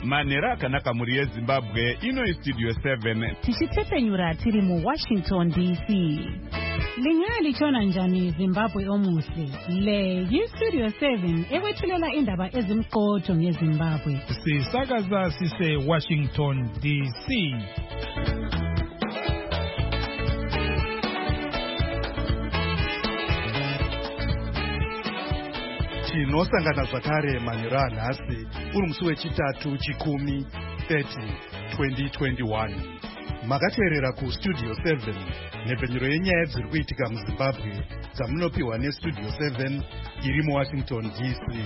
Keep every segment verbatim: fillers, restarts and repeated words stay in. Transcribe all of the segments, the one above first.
manhero akanaka mhuri yezimbabwe. Ino studio seven tichitepenyura tiri muwashington D C. Lingalitshona njani Zimbabwe omuhle? Le yi-Studio seven ekwethulela indaba ezimqotho ngeZimbabwe. Sisakaza sise Washington D C. Tinosangana zvakare manhero anhasi uri musi wechitatu chikumi thirty twenty twenty-one. Makateerera kuStudio seven nhepfenyuro yenyaya dziri kuitika muZimbabwe dzamunopiwa neStudio seven iri muWashington D C.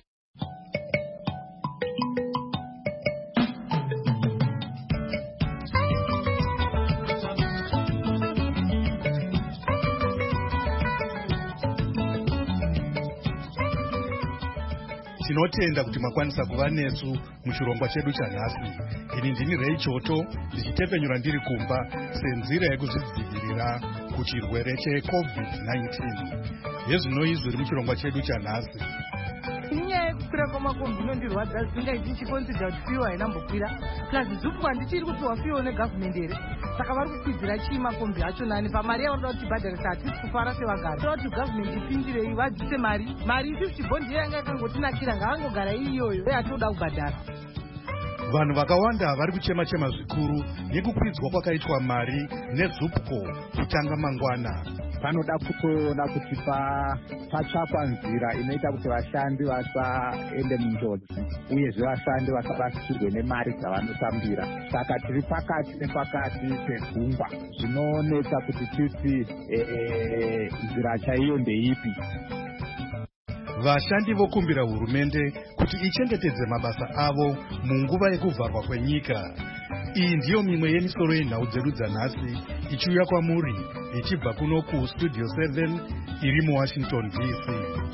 Tinotenda kuti makwanisa kuva nesu muchirongwa chedu chanhasi. Ini ndini Ray Choto ndichitepenyura ndiri kumba senzira yekuzvidzivirira kuchirwere checovid nineteen. Hezvino izvo riri muchirongwa chedu chanhasi. Inyaya yekukwira kwamakombi inondirwadza zvisingaiti ndichikonsidha kuti fiyo hainambokwira. Plus zupu handichiri kupiwa fiyo negavhumendi here. Saka vari kukwidzira chii makombi acho nani pamari yavanoda kuti ibhadharisa hatisi kufara sevagari. Toda kuti gavhumendi ipindirei vadzise mari. Mari fifty bondi yanga yakangotinakira ngavangogara iyoyo. Uye hatoda kubhadhara. Vanhu vakawanda vari kuchema-chema zvikuru nekukwidzwa kwakaitwa mari nezupco kutanga mangwana. Panoda kutoona kuti patsvakwa nzira inoita kuti vashandi vasaende munjodzi uyezve vashandi vasarasikirwe nemari dzavanotambira. Saka tiri pakati nepakati pegungwa. Zvinoonesa kuti titi nzira chaiyo ndeipi. Vashandi vokumbira hurumende kuti ichengetedze mabasa avo munguva yekuvharwa kwenyika. Iyi ndiyo mimwe yemisoro yenhau dzedu dzanhasi ichiuya kwamuri ichibva kuno kuStudio seven iri muWashington D C.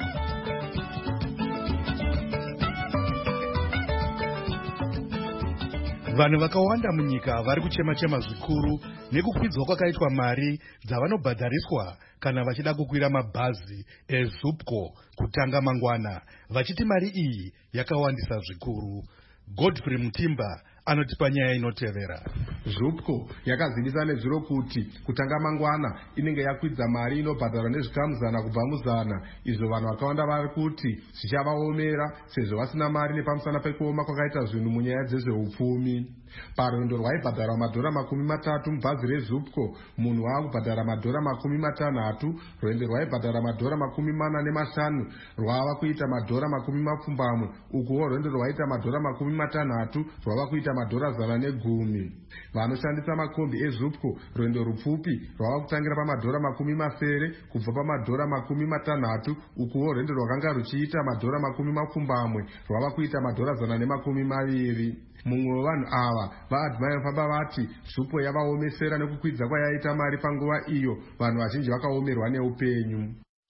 Vanhu vakawanda munyika vari kuchema-chema zvikuru nekukwidzwa kwakaitwa mari dzavanobhadhariswa kana vachida kukwira mabhazi ezupco kutanga mangwana, vachiti mari iyi yakawandisa zvikuru. Godfrey Mutimba anotipa nyaya inotevera. Zupco yakazivisa nezviro kuti kutanga mangwana inenge yakwidza mari inobhadharwa nezvikamu zana kubva muzana. Izvo vanhu vakawanda vari kuti zvichavaomera sezvo vasina mari nepamusana pekuoma kwakaita zvinhu munyaya dzezveupfumi. Parwendo rwaibhadharwa madhora makumi matatu mubhazi rezupco, munhu waakubhadhara madhora makumi matanhatu. Rwendo rwaibhadhara madhora makumi mana nemashanu rwava kuita madhora makumi mapfumbamwe. Ukuwo rwendo rwaita madhora makumi matanhatu rwava kuita madhora zana negumi. Vanoshandisa makombi ezupco, rwendo rupfupi rwava kutangira pamadhora makumi masere kubva pamadhora makumi matanhatu. Ukuwo rwendo rwakanga ruchiita madhora makumi mapfumbamwe rwava kuita madhora zana nemakumi maviri. Mumwe wevanhu ava vaadhimai vafamba vati zupco yavaomesera nekukwidza kwayaita mari panguva iyo vanhu vazhinji vakaomerwa neupenyu.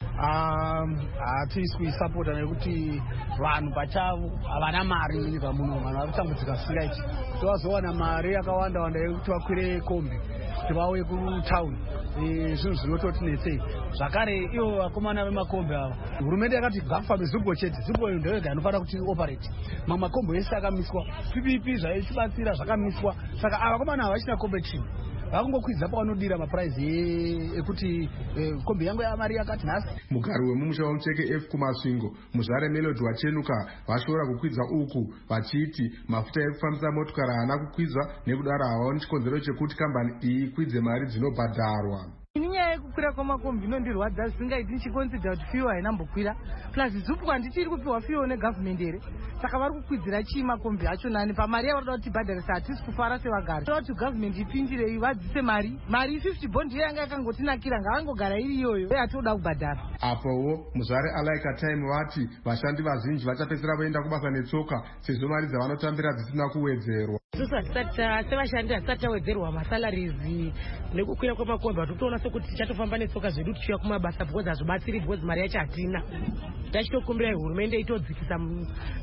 Hatisi kuisapota nekuti vanhu pachavo havana mari munyika muno. Vanhu vari kutambudzika zvisingaiti. Tovazowana mari yakawanda wanda yekuti vakwire kombi kuti vauye kutauni. Zvinhu zvinototinetsei. Zvakare ivo vakomana vemakombi ava, hurumende yakati ngakufambe zupco chete. Zupco iyo ndoyega inofanira kuti operate. Mamwe makombi ese akamiswa. P P P zvaichibatsira zvakamiswa. Saka ava vakomana ava vachina competition. Vakungokwidza pavanodira mapuraizi ekuti kombi yangu yamari yakati nhasi. Mugari wemumusha wemucheke F kumasvingo muzvare Melody wachenuka vashora kukwidza uku vachiti mafuta ekufambisa motokari haana kukwidzwa nekudaro havaoni chikonzero chekuti kambani iyi ikwidze mari dzinobhadharwa. Inyaya yekukwira kwamakombi inondirwadza zvisingaiti ndichikonsidha kuti fiyo hainambokwira. Plus zupco handichiri kupiwa fiyo negavhumendi here. Saka vari kukwidzira chii makombi acho nani pamari yavanoda kuti ibhadharisa hatisi kufara sevagari. Toda kuti gavhumendi ipindirei vadzise mari. Mari fifty bondi yanga yakangotinakira ngavangogara iri iyoyo. Uye hatoda kubhadhara. Apowo muzvare Alaika Time vati vashandi vazhinji vachapedzisira voenda kubasa netsoka sezvo mari dzavanotambira dzisina kuwedzerwa. Sevashandi hatisati tawedzerwa masalarizi nekukwira kwemakombi hatotoona sekuti tichatofamba netsoka zvedu tichiuya kumabasa because hazvibatsiri because mari yacho hatina. Tachitokumbira hurumende itodzikisa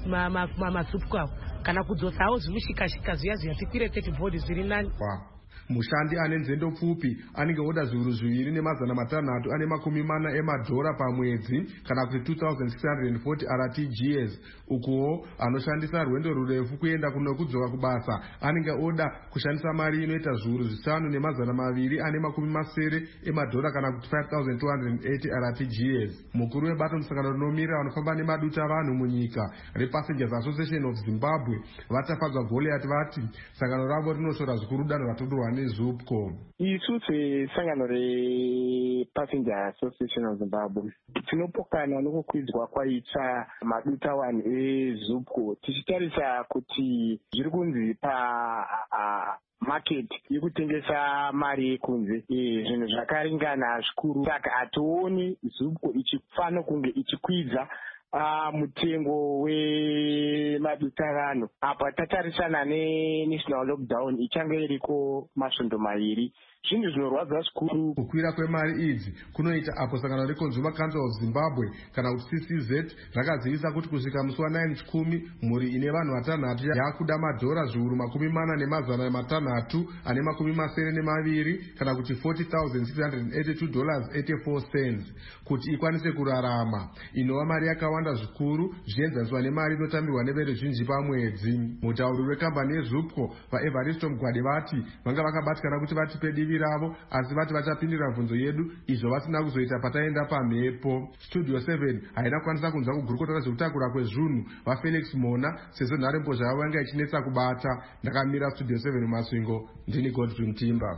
mazupco avo kana kudzosawo zvimushikashika zviya zviya tikwire thirty board zviri nani. mushandi ane nzendo pfupi anenge oda zviuru zviviri nemazana matanhatu ane makumi mana emadhora pamwedzi kana kuti two thousand six hundred forty R T G S. Ukuwo anoshandisa rwendo rurefu kuenda kuno kudzoka kubasa anenge oda kushandisa mari inoita zviuru zvishanu nemazana maviri ane makumi masere emadhora kana kuti five thousand two hundred eighty R T G S. Mukuru webato musangano rinomira vanofamba nemaduta vanhu munyika rePassengers Association of Zimbabwe vatafadzwa Goliath vati sangano ravo rinoshora zvikuru danho ratodorwa neZUPCO. Isu sesangano rePassengers Association of Zimbabwe tinopokana nokukwidzwa kwaita maduta one eZUPCO tichitarisa kuti zviri kunzi pa market yekutengesa mari yekunze zvinhu zvakaringana zvikuru, saka hationi ZUPCO ichifana kunge ichikwidza Uh, mutengo wemaduta vanhu. Apa tatarisana nenational lockdown ichange iriko masvondo maviri. Zvinhu zvinorwadza zvikuru. Kukwira kwemari idzi kunoita apo sangano reConsumer Council of Zimbabwe kana kuti C C Z rakazivisa kuti kusvika musi wa9 chikumi mhuri ine vanhu vatanhatu yakuda madhora zviuru makumi mana nemazana matanhatu ane makumi masere nemaviri kana kuti forty thousand six hundred eighty-two dollars and eighty-four cents kuti ikwanise kurarama, inova mari yakawanda zvikuru zvichienzaniswa nemari inotambirwa neveruzhinji pamwedzi. Mutauri wekambani yeZUPCO vaEvaristo Mugwade vati vanga vakabatikana kuti vatipe divi ravo asi vati vachapindira bvunzo yedu izvo vasina kuzoita pataenda pamhepo. Studio seven haina kukwanisa kunzwa kugurukota zvekutakura kwezvunhu vaFelix Mona sezvo nharembozha yavo yanga ichinetsa kubata. Ndakamira Studio seven Masvingo, ndini Godwin Timba.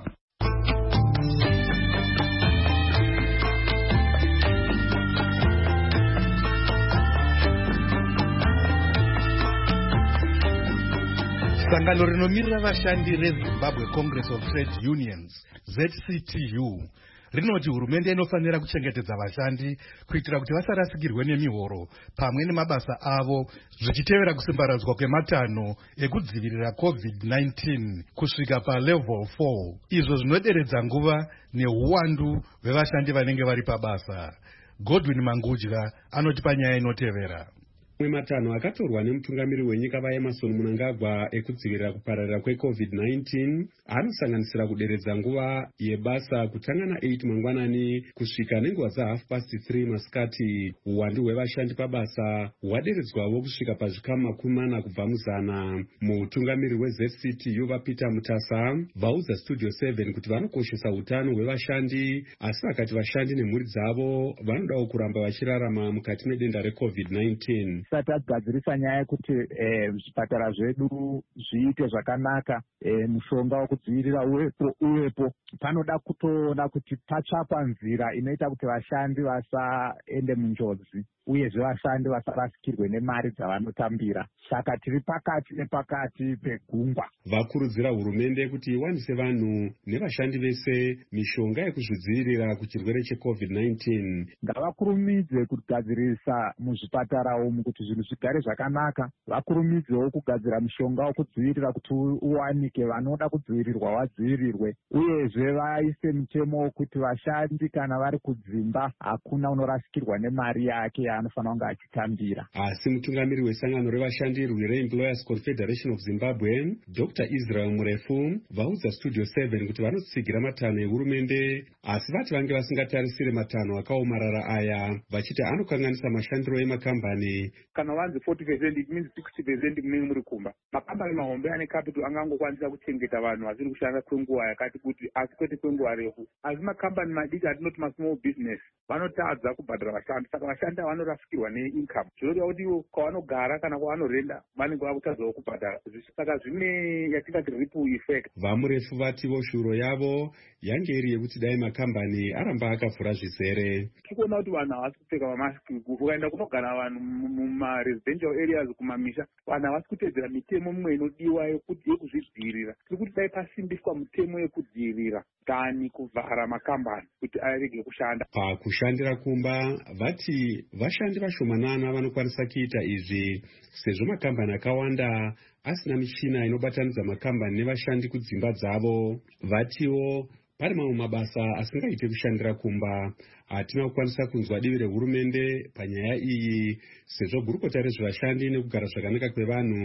Sangano rinomirira vashandi reZimbabwe Congress of Trade Unions Z C T U rinoti hurumende inofanira kuchengetedza vashandi kuitira kuti vasarasikirwe nemihoro pamwe nemabasa avo zvichitevera kusimbaradzwa kwematanho ekudzivirira COVID nineteen kusvika palevel four, izvo zvinoderedza nguva neuwandu hwevashandi vanenge vari pabasa. Godwin Mangudya anoti panyaya inotevera. Mamwe matanho akatorwa nemutungamiri wenyika vaEmerson Mnangagwa ekudzivirira kupararira kweCovid nineteen anosanganisira kuderedza nguva yebasa kutanga na8 mangwanani kusvika nenguva dzahalf past three masikati. Uwandu hwevashandi pabasa hwaderedzwawo kusvika pazvikamu makumi mana kubva muzana. Mutungamiri weZ C T U vaPeter Mutasa vaudza Studio seven kuti vanokoshesa utano hwevashandi asi vakati vashandi nemhuri dzavo vanodawo kuramba vachirarama mukati medenda reCovid nineteen. Tisati tagadzirisa nyaya yekuti zvipatara zvedu zviite zvakanaka, mushonga wekudzivirira uwepo uwepo, panoda kutoona kuti patsvakwa nzira inoita kuti vashandi vasaende munjodzi uyezve vashandi vasarasikirwe nemari dzavanotambira. Saka tiri pakati nepakati pegungwa. Vakurudzira hurumende kuti iwanise vanhu nevashandi vese mishonga yekuzvidzivirira kuchirwere cheCovid nineteen. Ngavakurumidze kugadzirisa muzvipatara umu kuti zvinhu zvigare zvakanaka. Vakurumidzewo kugadzira mishonga wekudzivirira kuti uwanike, vanoda kudzivirirwa vadzivirirwe. Uyezve vaise mutemo wekuti vashandi kana vari kudzimba hakuna unorasikirwa nemari yake yaanofanira kunge achitambira. Asi mutungamiri wesangano revashandi rweReemployers Confederation of Zimbabwe Doctor Israel Murefu vaudza Studio seven kuti vanotsigira matanho ehurumende asi vati vange vasingatarisire matanho akaomarara aya vachiti anokanganisa mashandiro emakambani. Kana vanzi forty percent it means sixty percent munenge muri kumba. Makambani mahombe ane capital angangokwanisa kuchengeta vanhu vasiri kushanda kwenguva yakati kuti asi kwete kwenguva refu. Asi makambani madiki atinoti masmall business vanotadza kubhadhara vashandi, saka vashandi vanorasikirwa neincome. Zvinodiwa kuti ivo kwavanogara kana kwavanorenda vanenge vakutadzawo kubhadhara. Saka zvine yatingati ripple effect. Vamurefu vativo shuro yavo yange iri yekuti dai makambani aramba akavhura zvizere. Tikuona kuti vanhu havasi kupfeka mamasiki. Ukaenda kunogara vanhu mumaresidential areas kumamisha, vanhu havasi kutedzera mitemo mimwe inodiwa yekuti yekuzvidzivirira. Tiri kuti dai pasimbiswa mitemo yekudzivirira kani kuvhara makambani kuti arege kushanda. Pakushandira kumba vati vashandi vashomanana vanokwanisa kuita izvi sezvo makambani akawanda asina michina inobatanidza makambani nevashandi kudzimba dzavo. Vatiwo pane mamwe mabasa asingaite kushandira kumba. Hatina kukwanisa kunzwa divi rehurumende panyaya iyi sezvo gurukota rezvevashandi nekugara zvakanaka kwevanhu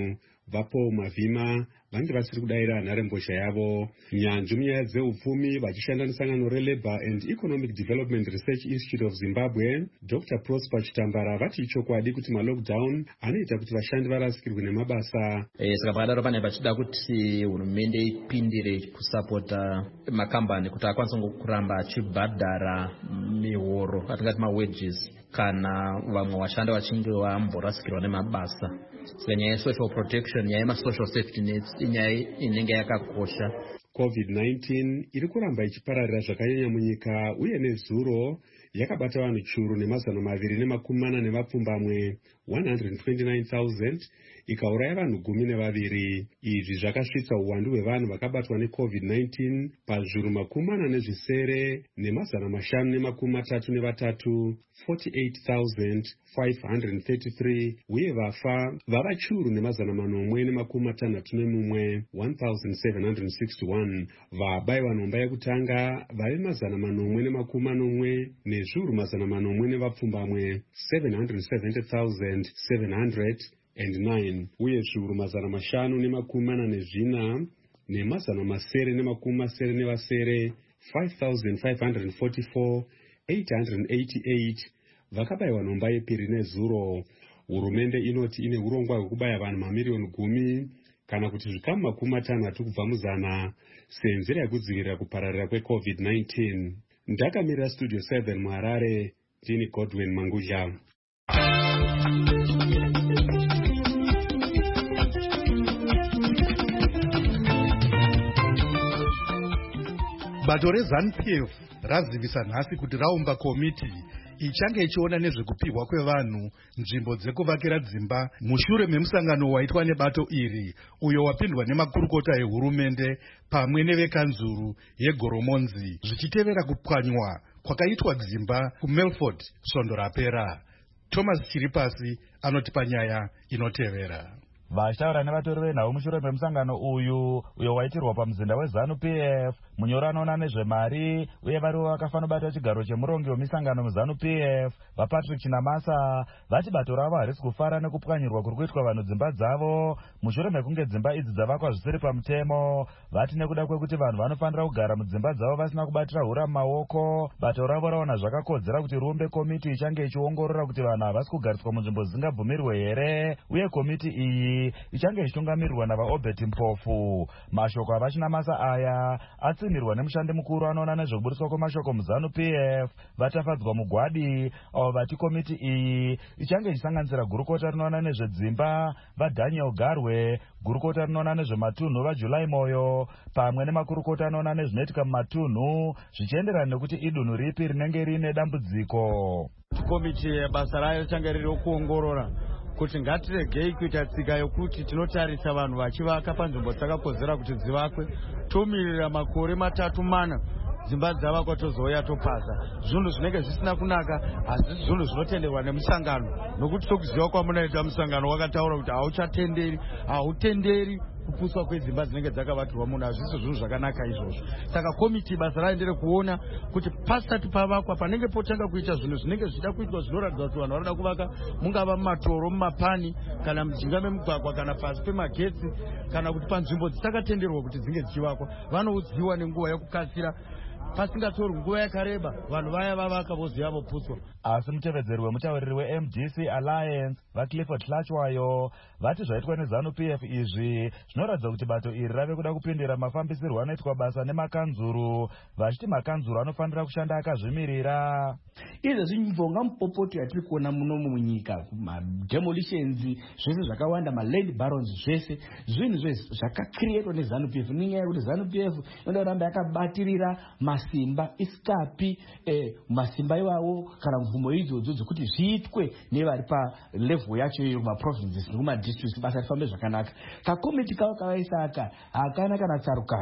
vapaul mavhima vange vasiri kudayira nharembozha yavo. Nyanzvi munyaya dzeupfumi vachishanda nesangano relabour and economic development research institute of zimbabwe dr prosper chitambara vati ichokwadi kuti malockdown anoita kuti vashandi varasikirwe nemabasa. E, saka pakadaro pane vachida kuti hurumende ipindire kusapota makambani kuti akwanise kuramba achibhadhara mihoro atingati mawages kana vamwe vashanda vachinge vamborasikirwa nemabasa. Saka nyaya yesocial protection, nyaya yemasocial safety nets inyaya inenge yakakosha. covid nineteen iri kuramba ichipararira zvakanyanya munyika uye nezuro yakabata vanhu churu nemazana maviri nemakumi mana nemapfumbamwe one hundred twenty-nine thousand ikauraya vanhu gumi nevaviri. Izvi zvakasvitsa uwandu hwevanhu vakabatwa necovid nineteen pazviuru makumi mana nezvisere nemazana mashanu nemakumi matatu nevatatu forty-eight thousand five hundred thirty-three uye vafa vava churu nemazana manomwe nemakumi matanhatu nemumwe one thousand seven hundred sixty-one. Vabayiwa nhomba yekutanga vave mazana manomwe nemakumi manomwe nezviuru mazana manomwe nevapfumbamwe seven hundred seventy thousand seven hundred nine uye zviuru mazana mashanu nemakumi mana nezvina nemazana masere nemakumi masere nevasere five thousand five hundred forty-four eight hundred eighty-eight vakabayiwa nhomba yepiri nezuro. Hurumende inoti ine urongwa hwekubaya vanhu mamiriyoni gumi kana kuti zvikamu makumi matanhatu kubva muzana senzira yekudzivirira kupararira kwecovid nineteen. Ndakamirira studio seven muharare, ndini Godwin Mangudya. Bato rezanu P F razivisa nhasi kuti raumba komiti ichange ichiona nezvekupihwa kwevanhu nzvimbo dzekuvakira dzimba mushure memusangano waitwa nebato iri uyo wapindwa nemakurukota ehurumende pamwe nevekanzuru yegoromonzi zvichitevera kupwanywa kwakaitwa dzimba kuMelford svondo rapera. Thomas Chiripasi anotipa nyaya inotevera. Vashtaura nevatori venhau mushure memusangano uyu uyo waitirwa pamuzinda wezanu P F munyoro anoona nezvemari uye varivo vakafanobata chigaro chemurongi wemisangano muzanu P F vaPatrick Chinamasa vati bato ravo harisi kufara nekupwanyirwa kuri kuitwa vanhu dzimba dzavo mushure mekunge dzimba idzi dzavakwa zvisiri pamutemo. Vati nekuda kwekuti vanhu vanofanira kugara mudzimba dzavo vasina kubatira hura mumaoko, bato ravo raona zvakakodzera kuti riumbe komiti ichange ichiongorora kuti vanhu havasi kugariswa munzvimbo dzisingabvumirwe here uye komiti iyi ichange ichitungamirirwa navaObert Mpofu. Mashoko avachinamasa aya atsimirwa nemushandi mukuru anoona nezvekuburiswa kwemashoko muzanu P F vatafadzwa mugwadi avo vati komiti iyi ichange ichisanganisira gurukota rinoona nezvedzimba vaDaniel Garwe, gurukota rinoona nezvematunhu vaJulai Moyo pamwe nemakurukota anoona nezvinoitika mumatunhu zvichienderana nekuti idunhu ripi rinenge riine dambudziko. Komiti basa rayo change riri kuongorora kuti ngatiregei kuita tsika yokuti tinotarisa vanhu vachivaka panzvimbo dzakakodzera kuti dzivakwe tomirira makore matatu mana dzimba dzavakwa tozouya topasa. Zvinhu zvinenge zvisina kunaka, asi zvinhu zvinotenderwa nemusangano nokuti tokuziva kwamunoita musangano wakataura kuti hauchatenderi hautenderi kupuswa kwedzimba dzinenge dzakavatirwa munhu. Hazvisi zvinhu zvakanaka izvozvo. Saka komiti basa rayo ndere kuona kuti pasati pavakwa panenge potanga kuita zvinhu zvinenge zvichida kuitwa zvinoratidza kuti vanhu vanoda kuvaka mungava mumatoro, mumapani kana mujinga memugwagwa kana pasi pemagetsi kana kuti panzvimbo dzisingakatenderwa kuti dzinge dzichivakwa vanoudziwa nenguva yekukasira pasingatorwi nguva yakareba vanhu vaya vavaka voziva vopuswa. Asi mutevedzeri wemutauriri weM D C Alliance vaClifford Hlachwayo vati zvaitwa nezanu P F izvi zvinoratidza kuti bato iri rave kuda kupindira mafambisirwo anoitwa basa nemakanzuru vachiti makanzuru anofanira kushanda akazvimirira. Izvezvi mvonga mupopoto yatiri kuona munomu munyika mademolitions zvese zvakawanda maland barons zvese zvinhu zvese zvakakrietwa nezanu P F nenyaya yekuti zanu P F inoda kuramba yakabatirira masimba isikapi eh, masimba iwawo kana mvumo idzodzo dzekuti zviitwe nevari palevel yacho iyo kumaprovinces nekumadistricts basa rifambe zvakanaka. Kakomiti kavo kavaisa aka hakana kana tsarukano.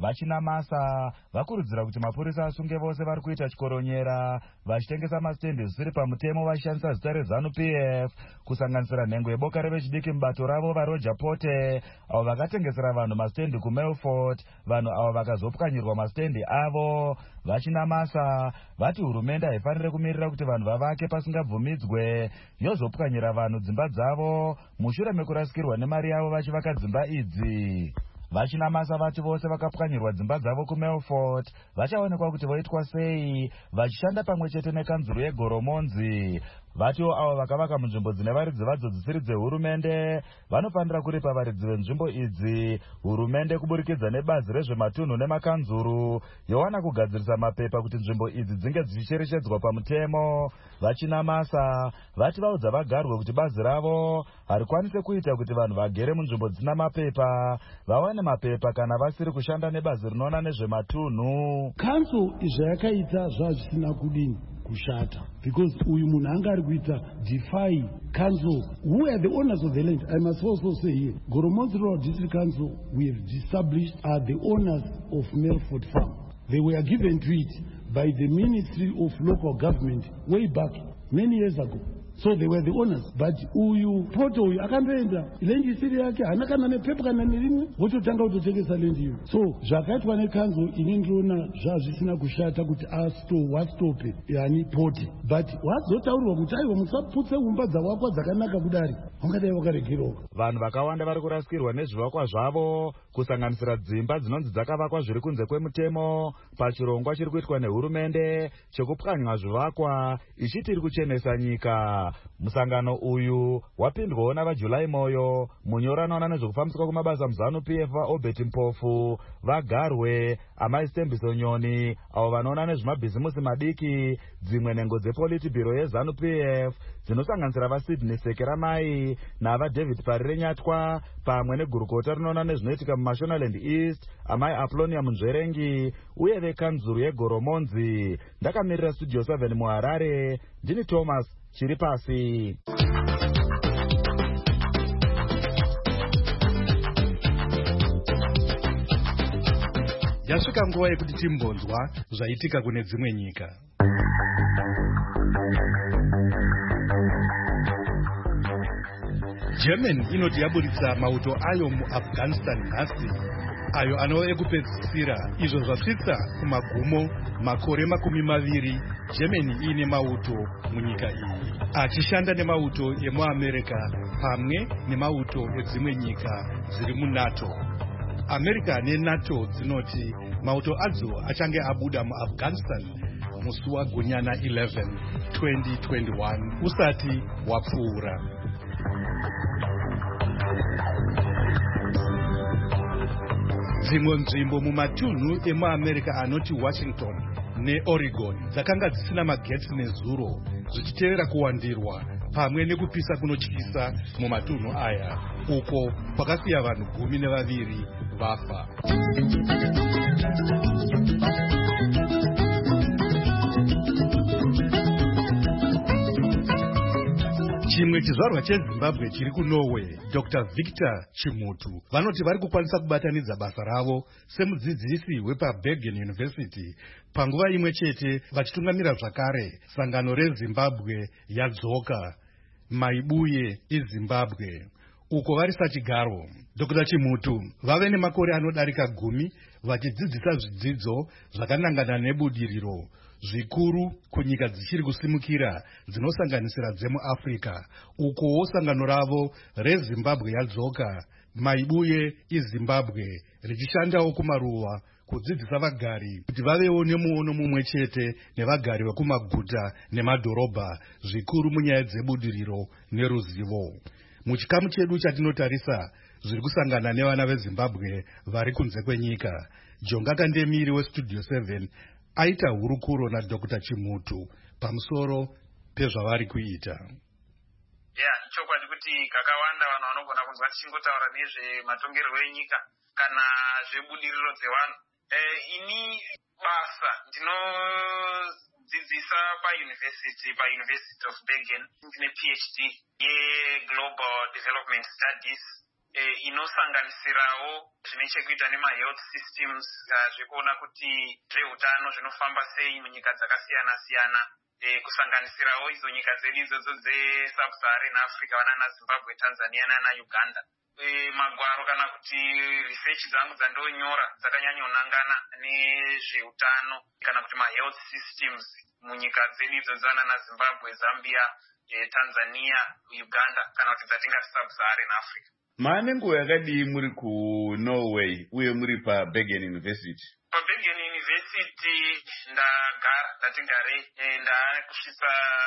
vachinamasa vakurudzira kuti mapurisa asunge vose vari kuita chikoronyera vachitengesa masitendi zvisiri pamutemo vachishandisa zita reZANU-P F kusanganisira nhengo yeboka revechidiki mubato ravo vaRoger Pote avo vakatengesera vanhu masitendi kuMelfort, vanhu avo vakazopwanyirwa masitendi avo. Vachinamasa vati hurumende haifanire kumirira kuti vanhu vavake pasingabvumidzwe yozopwanyira vanhu dzimba dzavo mushure mekurasikirwa nemari yavo vachivaka dzimba idzi. Vachinamasa vati vose vakapwanyirwa dzimba dzavo kuMelfort vachaonekwa kuti voitwa sei vachishanda pamwe chete nekanzuru yeGoromonzi. Vatiwo avo vakavaka munzvimbo dzine varidzi vadzo dzisiri dzehurumende vanofanira kuripa varidzi venzvimbo idzi hurumende kuburikidza nebazi rezvematunhu nemakanzuru yowana kugadzirisa mapepa kuti nzvimbo idzi dzinge dzichicherechedzwa pamutemo. Vachinamasa vati vaudza vagarwe kuti bazi ravo harikwanise kuita kuti vanhu vagere munzvimbo dzisina mapepa vawane mapepa kana vasiri kushanda nebazi rinoona nezvematunhu. Council izvayakaita zvazvisina kudini kushata because uyu munhu anga ari kuita defy council. Who are the owners of the land? I must also say here, Goromonzi Rural District Council we have established are the owners of Melfort Farm. They were given to it by the Ministry of Local Government way back many years ago. So they were the owners. But uyu poto uyu akandoenda land isiri yake hana kana nepepa kana nerimwe vototanga kutotengesa land iyo. So zvakaitwa nekanzo ini ndiona zvazvisina kushata kuti asto wastope yani pote. But wazotaurirwa kuti aiwa musaputse umba dzawakwa dzakanaka kudari wangadai wakaregeroka. Vanhu vakawanda vari kurasikirwa nezvivakwa zvavo kusanganisira dzimba dzinonzi dzakavakwa zviri kunze kwemutemo pachirongwa chiri kuitwa nehurumende chekupwanywa zvivakwa ichiti iri kuchenesa nyika. Musangano uyu wapindwawo navaJulai Moyo, munyori anoona nezvekufambiswa kumabasa muZANU-P F vaObert Mpofu, vagarwe Amai Stembiso Nyoni avo vanoona nezvemabhizimusi madiki, dzimwe nhengo dzePolitburo yeZANU-P F dzinosanganisira vaSydney Sekeramai navaDavid Parire Nyatwa pamwe negurukota rinoona nezvinoitika muMashonaland East Amai Aplonia Munzverengi uye vekanzuru yeGoromonzi. Ndakamirira Studio seven muHarare, ndini Thomas chiri pasi. Yasvika nguva yekuti timbonzwa zvaitika kune dzimwe nyika. Germany inoti yaburitsa mauto ayo muAfghanistan nhasi ayo anova ekupedzisira izvo zvasvitsa kumagumo makore makumi maviri Germany ine mauto munyika iyi achishanda nemauto emuAmerica pamwe nemauto edzimwe nyika dziri muNATO. America neNATO dzinoti mauto adzo achange abuda muAfghanistan musi waGunyana eleven twenty twenty-one usati wapfuura. Dzimwe nzvimbo mumatunhu emuAmerica anoti Washington neOregon dzakanga dzisina magetsi nezuro zvichitevera kuwandirwa pamwe nekupisa kunotyisa mumatunhu aya uko kwakasiya vanhu gumi nevaviri vafa. Chimwe chizvarwa cheZimbabwe chiri kuNorway, Doctor Victor Chimutu, vanoti vari kukwanisa kubatanidza basa ravo semudzidzisi wepaBergen University panguva imwe chete vachitungamira zvakare sangano reZimbabwe yadzoka Maibuye iZimbabwe uko vari sachigaro. Doctor Chimutu vave nemakore anodarika gumi vachidzidzisa zvidzidzo zvakanangana nebudiriro zvikuru kunyika dzichiri kusimukira dzinosanganisira dzemuAfrica ukowo sangano ravo reZimbabwe yadzoka Maibuye iZimbabwe richishandawo kumaruwa kudzidzisa vagari kuti vavewo nemuono mumwe chete nevagari vekumaguta nemadhorobha zvikuru munyaya dzebudiriro neruzivo. Muchikamu chedu chatinotarisa zviri kusangana nevana veZimbabwe vari kunze kwenyika, Jonga Kandemiri weStudio seven aita hurukuro naDoctor Chimutu pamusoro pezvavari kuita. Yeah, chokwadi kuti kakawanda vanhu vanogona kunzwa tichingotaura nezvematongerwo enyika kana zvebudiriro dzevanhu. Eh, ini basa ndinodzidzisa pauniversity pauniversity of Bergen ndine PhD yeGlobal Development Studies e, inosanganisirawo zvine chekuita nemahealth systems uh, zvekuona kuti zveutano zvinofamba sei munyika dzakasiyana-siyana, e, kusanganisirawo idzo nyika dzedu idzodzo dze-Sub-Saharan Africa vanana Zimbabwe, Tanzania nana Uganda. E, magwaro kana kuti research dzangu dzandonyora dzakanyanyonangana nezveutano kana kuti mahealth systems munyika dzedu idzodzo vanana Zimbabwe, Zambia, e, Tanzania, Uganda kana kuti dzatingati Sub-Saharan Africa. Maane nguva yakadii muri kuNorway uye muri paBergen University? PaBergen University ndagara ndati garei e, ndakusvitsa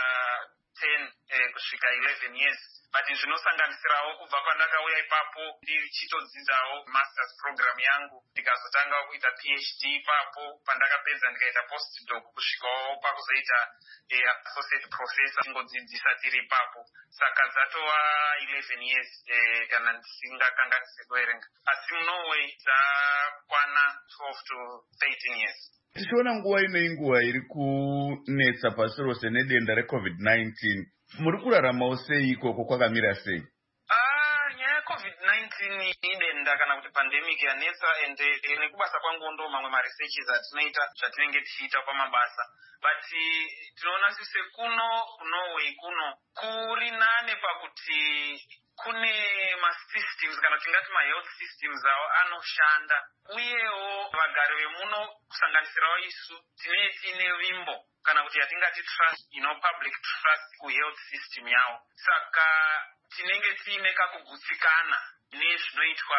ten e, kusvika eleven years, but zvinosanganisirawo kubva pandakauya ipapo ndichitodzidzawo masters program yangu ndikazotangawo kuita PhD ipapo, pandakapedza ndikaita postdoc kusvikawo pakuzoita e, associate professor ingodzidzisa tiri ipapo. Saka dzatova eleven years e, kana ndisingakanganise kuverenga, asi muNorway dzakwana twelve to thirteen years. Tichiona nguva ino inguva iri kunetsa pasi rose nedenda recovid nineteen, muri kuraramawo sei ikoko, kwakamira sei? Ah, nyaya yecovid nineteen idenda kana kuti pandemic yanetsa, ende nekubasa kwangu ndo mamwe maresearches atinoita zvatinenge tichiita pamabasa, but tinoona sise kuno kuNorway kuno kuri nane pakuti kune masystems kana tingati mahealth systems awo anoshanda, uyewo vagari vemuno kusanganisirawo isu tine tine vimbo kana kuti yatingati trust, you know, public trust kuhealth system yawo. Saka tinenge tiine kakugutsikana nezvinoitwa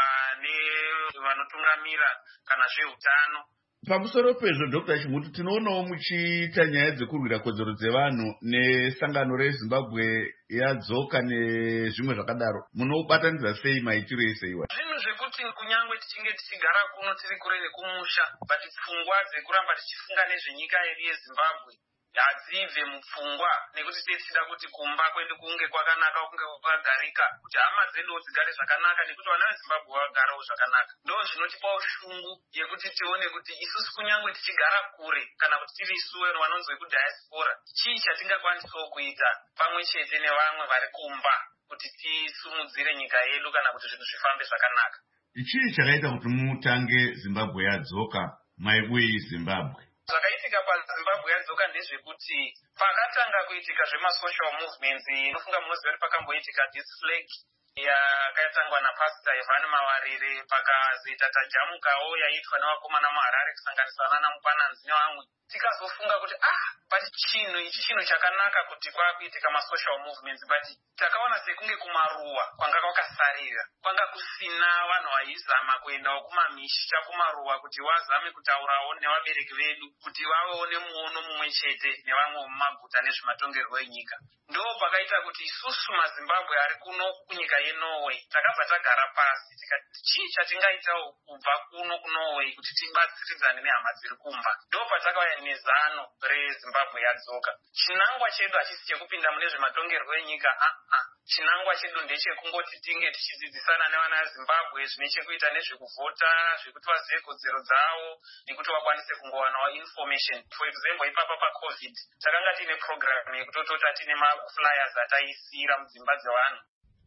nevanotungamira kana zveutano. Pamusoro pezvo Doctor Chimutu, tinoonawo muchiita nyaya dzekurwira kodzero dzevanhu nesangano reZimbabwe yadzoka nezvimwe zvakadaro, munobatanidza sei maitiro ese iwa? Zvinhu zvekuti kunyangwe tichinge tichigara kuno tiri kure nekumusha, but pfungwa dzekuramba tichifunga nezvenyika yedu yeZimbabwe hadzibve mupfungwa, nekuti tichida kuti kumba kwedu kunge kwakanaka, kunge kwakagarika, kuti hama dzedu dzigare zvakanaka, nekuti vana veZimbabwe vagarawo zvakanaka. Ndo zvinotipawo shungu yekuti tione kuti isusu kunyangwe tichigara kure kana kuti tiri isu vanonzwe kudiaspora, chii chatingakwanisawo kuita pamwe chete nevamwe vari kumba kuti tisumudzire nyika yedu kana kuti zvinhu zvifambe zvakanaka. Chii chakaita kuti mutange Zimbabwe yadzoka maibuyi Zimbabwe? Zvakaitika paZimbabwe yadzoka ndezvekuti pakatanga kuitika zvemasocial movements, inofunga munoziva kuti pakamboitika disflag yakatangwa napastor Evan Mawarire, pakazoita tajamukawo yaitwa nevakomana muHarare kusanganiswa nana Mukwananzi nevamwe. Tikazofunga kuti ah, but chinhu ichi chinhu chakanaka kuti kwakuitika masocial movements, but takaona sekunge kumaruwa kwanga kwakasarira, kwanga kusina vanhu vaizama kuendawo kumamisha kumaruwa kuti vazame kutaurawo nevabereki vedu kuti vavewo nemuono mumwe chete nevamwe mumaguta nezvematongerwo enyika. Ndo pakaita kuti isusu maZimbabwe ari kuno kunyika yeNorway takabva tagara pasi tikati chii chatingaitawo kubva kuno kuNorway kuti tibatsiridzane nehama dziri kumba. Ndo patakauya nezano reZimbabwe yadzoka. Chinangwa chedu hachisi chekupinda mune zvematongerwo enyika, ah ah. Chinangwa chedu ndechekungoti tinge tichidzidzisana nevana veZimbabwe zvine chekuita nezvekuvhota, zvekuti vazive kodzero dzavo, nekuti vakwanise kungowanawo information. For example, ipapa paCovid takanga tiine program yekutotota tine maflyers ataisira mudzimba dzevanhu.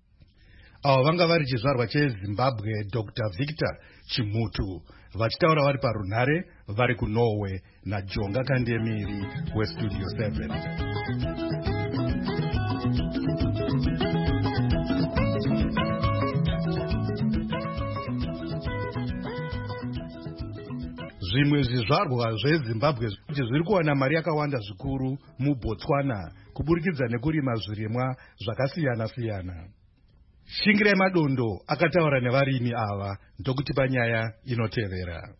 Avo vanga vari chizvarwa cheZimbabwe Doctor Victor Chimutu vachitaura vari parunhare vari kuNorway naJonga Kandemiri weStudio seven. Zvimwe zvizvarwa zveZimbabwe kuti zviri kuwana mari yakawanda zvikuru muBotswana kuburikidza nekurima zvirimwa zvakasiyana-siyana. Shingirai Madondo akataura nevarimi ava ndokuti panyaya inotevera.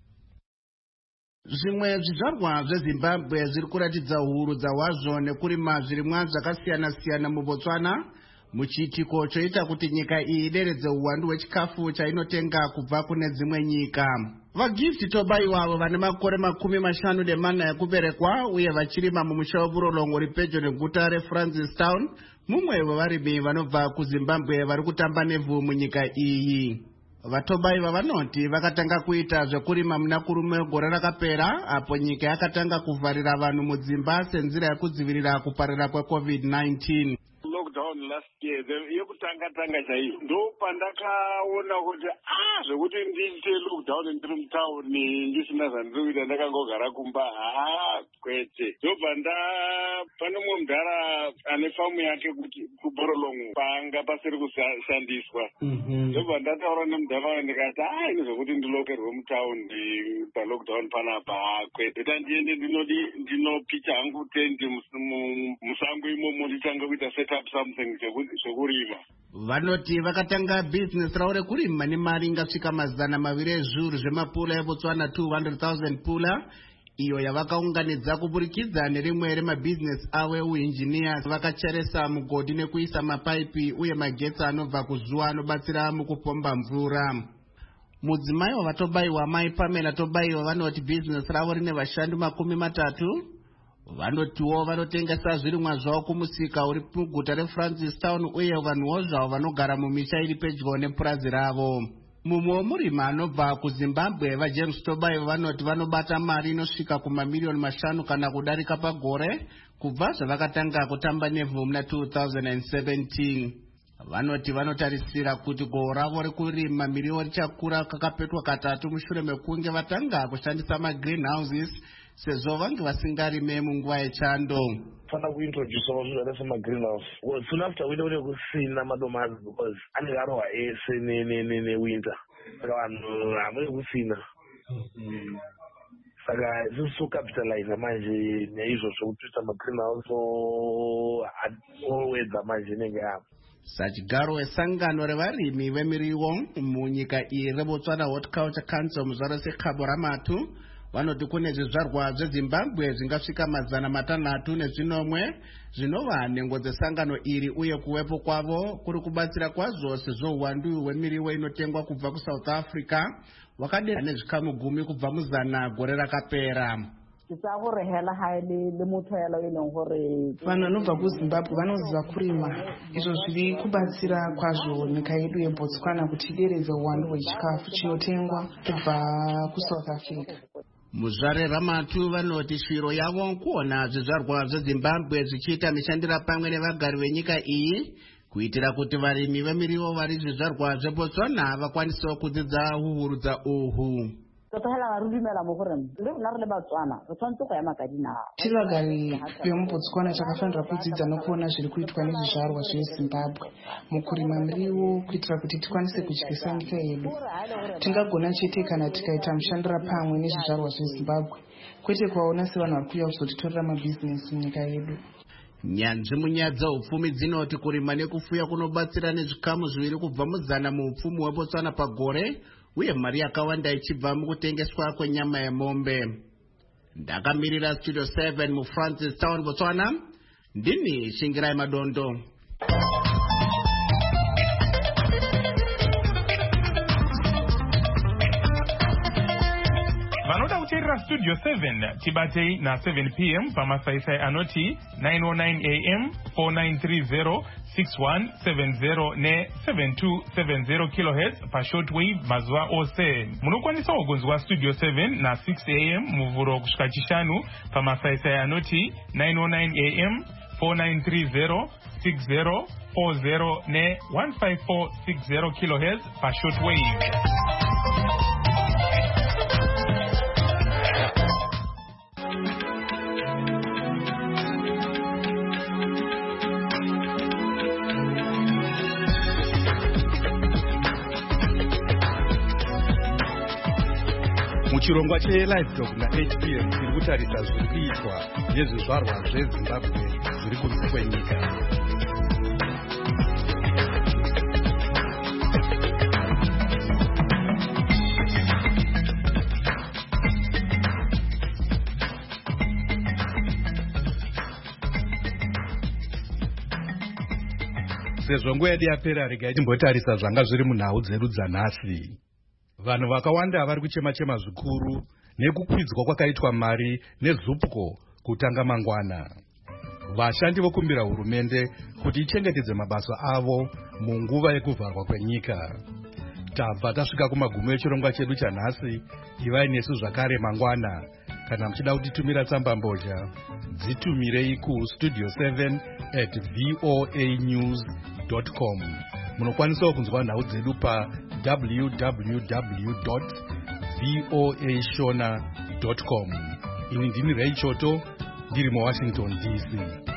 Zvimwe zvizvarwa zveZimbabwe zviri kuratidza huru dzahwazvo nekurima zvirimwa zvakasiyana-siyana muBotswana, muchiitiko choita kuti nyika iyi ideredze uwandu hwechikafu chainotenga kubva kune dzimwe nyika. VaGift Tobai avo vane makore makumi mashanu nemana ekuberekwa uye vachirima mumusha weBurolongo uri pedyo neguta reFrancistown, mumwe wevarimi vanobva kuZimbabwe vari kutamba nevhu munyika iyi. VaTobai vanoti vakatanga kuita zvekurima muna kurume gore rakapera, apo nyika yakatanga kuvharira vanhu mudzimba senzira yekudzivirira kuparira kweCovid nineteen. lockdown last year yekutanga tanga chaiyo ndo pandakaona kuti ah zvekuti ndiite lockdown ndiri mutauni ndisina zvandiri kuita ndakangogara kumba haa kwete ndobva nda pane mumwe mudhara ane famu yake kuti kuborolongo panga pasiri kushandiswa ndobva ndataura nemudhara ndikati ah ini zvokuti ndilokerwe mutaundi palockdown panapa kwete tandiende ndinodi ndinopicha hangu tendi musango imomo nditanga kuita setup something zvekurima. Vanoti vakatanga business ravo rekurima nemari ingasvika mazana maviri ezviuru zvemapula eBotswana two hundred thousand pula iyo yavakaunganidza kuburikidza nerimwe remabhizinesi avo euinjiniers vakacheresa mugodhi nekuisa mapaipi uye magetsi anobva kuzuva anobatsira mukupomba mvura. Mudzimai wavatobayiwa mai Pamela Tobayiwa vanoti bhizinesi ravo rine vashandi makumi matatu. Vanotiwo vanotengesa zvirimwa zvavo kumusika uri muguta reFrancistown uye vanhuwo zvavo vanogara mumisha iri pedyo nepurazi ravo. Mumwe murima anobva kuZimbabwe vaJames Tobayiwa vanoti vanobata mari inosvika kumamiliyoni mashanu kana kudarika pagore kubva zvavakatanga kutamba nevhu muna two thousand seventeen. Vanoti vanotarisira kuti gohwo ravo rekurima miriwo richakura kakapetwa katatu mushure mekunge vatanga kushandisa magreenhouses sezvo vange vasingarime munguva yechando. Fana kuintroduce zvinhu zvakaita semagreenhouse soon after winter une kusina madomasi because anenge arohwa ese newinter saka vanhu hamune kusina saka isusu tocapitalize manje neizvozvo kutoita magreenhouse owedza manje inenge yapo. Sachigaro wesangano revarimi vemiriwo munyika iyi reBotswana Horticulture Council muzvaro seKhabo Ramatu vanoti kune zvizvarwa zveZimbabwe zvingasvika mazana matanhatu nezvinomwe zvinova nhengo dzesangano iri uye kuwepo kwavo kuri kubatsira kwazvo sezvo uwandu hwemiriwo inotengwa kubva kuSouth Africa wakadera nezvikamu gumi kubva muzana gore rakapera. Vanhu vanobva kuZimbabwe vanoziva kurima, izvo zviri kubatsira kwazvo nyika yedu yeBotswana kuti ideredze uwandu hwechikafu chinotengwa kubva kuSouth Africa. Muzvare Ramatu vanoti shiro yavo kuona zvizvarwa zveZimbabwe zvichiita mishandira pamwe nevagari venyika iyi kuitira kuti varimi vemiriwo vari zvizvarwa zveBotswana vakwanisewo kudzidza huhurudza uhu. Tiri vagari vemuBotswana takafanira kudzidza nokuona zviri kuitwa nezvizvarwa zveZimbabwe mukurima miriwo kuitira kuti tikwanise kudyisa nyika yedu. Tingagona chete kana tikaita mushandira pamwe nezvizvarwa zveZimbabwe, kwete kuvaona sevanhu vari kuuya kuzotitorera mabhizinesi munyika yedu. Nyanzvi munyaya dzeupfumi dzinoti kurima nekufuya kunobatsira nezvikamu zviviri kubva muzana muupfumi hweBotswana pagore uye mari yakawanda ichibva mukutengeswa kwenyama yemombe. Ndakamirira Studio seven muFrancistown Botswana, ndini Shingirai Madondo. Vanoda kuteerera Studio seven tibatei na seven p m pamasaisai anoti nine oh nine a m four nine three zero six one seven zero ne seven two seven zero kilohertz pashortwave mazuva ose. Munokwanisa kugonzwa Studio seven na six a m muvhuro kusvika chishanu pamasaisai anoti nine oh nine a m four nine three zero six zero four zero ne one five four six zero kilohertz pashortwave. Muchirongwa cheLiveDog na H P M tiri kutarisa zviri kuitwa nezvizvarwa zveZimbabwe zviri kunze kwenyika. Sezvo nguva yedu yapera, regai timbotarisa zvanga zviri munhau dzedu dzanhasi. Vanhu vakawanda vari kuchema-chema zvikuru nekukwidzwa kwakaitwa mari neZUPCO kutanga mangwana. Vashandi vokumbira hurumende kuti ichengetedze mabasa avo munguva yekuvharwa kwenyika. Tabva tasvika kumagumo echirongwa chedu chanhasi. Ivai nesu zvakare mangwana. Kana muchida kutitumira tsamba mbozha, dzitumirei ku studio seven at voa news dot com. Munokwanisawo kunzwa nhau dzedu pa w w w dot voa shona dot com. Ini ndini Ray Choto ndiri muWashington D C.